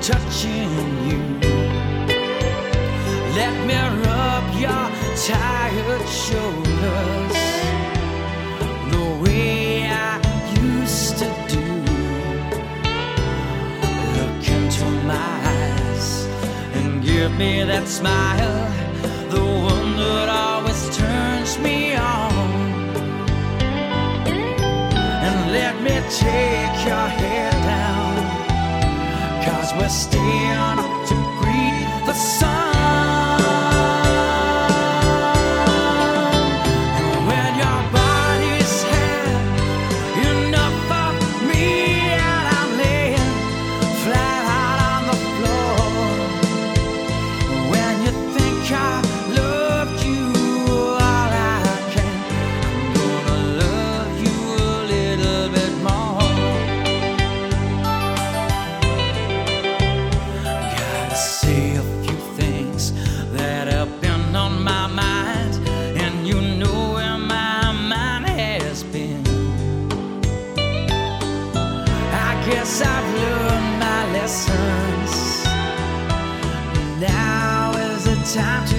touching you. Let me rub your tired shoulders the way I used to do. Look into my eyes and give me that smile, the one that always turns me on. And let me take your hair down, 'cause we're staying up to greet the sun. Guess I've learned my lessons. Now is the time to